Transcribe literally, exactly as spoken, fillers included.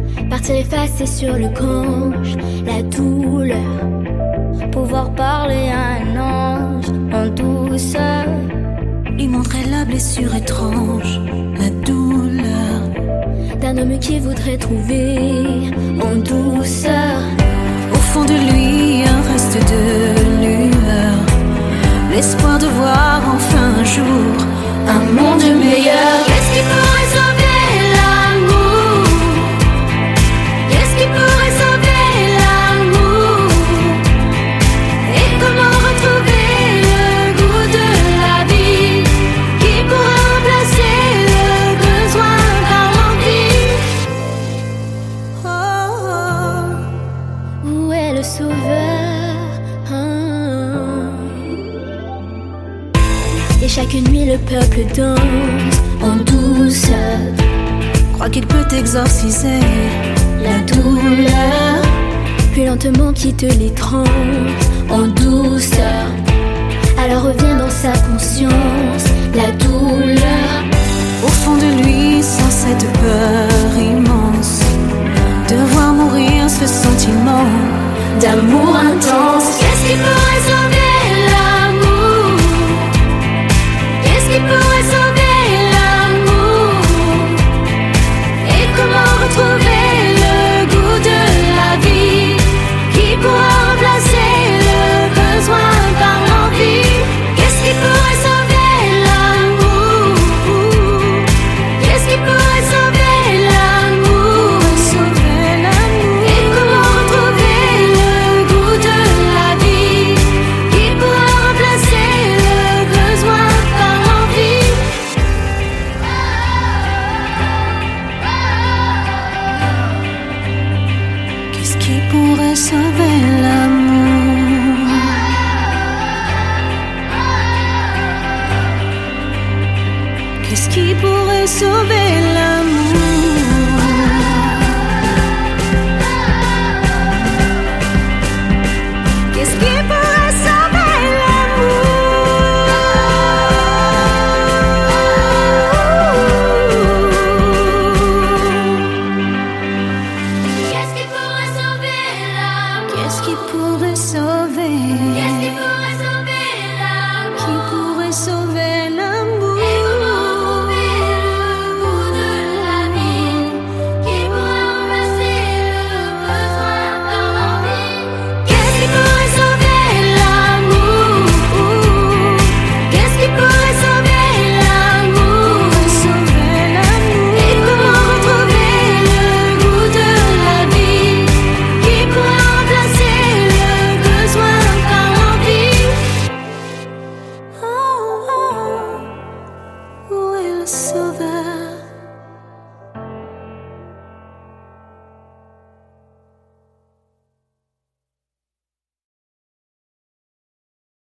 Partir effacé sur le cange, la douleur. Pouvoir parler à un ange en douceur. Lui montrer la blessure étrange, la douleur d'un homme qui voudrait trouver en douceur. Au fond de lui un reste de lueur, l'espoir de voir enfin un jour un monde meilleur. Qu'est-ce qui pourrait sauver l'amour? Qu'est-ce qui pourrait sauver l'amour? Et comment retrouver le goût de la vie qui pourra remplacer le besoin par l'envie? Oh, oh. Où est le sauveur? Et chaque nuit le peuple danse en douceur. Crois qu'il peut exorciser la douleur. Puis lentement quitte les transes en douceur. Alors revient dans sa conscience la douleur. Au fond de lui sans cette peur immense de voir mourir ce sentiment d'amour intense. Qu'est-ce qui pourrait sauver l'amour? Qu'est-ce qui pourrait sauver l'amour? Et comment retrouver le goût de la vie qui pourra remplacer le besoin par l'envie? Qu'est-ce qui pourrait sauver l'amour? Qu'est-ce qui pourrait sauver l'amour? Sauver l'amour. Et comment retrouver le goût de la vie qui pourra remplacer le besoin par l'envie? Qu'est-ce qui pourrait sauver l'amour? Qu'est-ce qui pourrait sauver l'amour?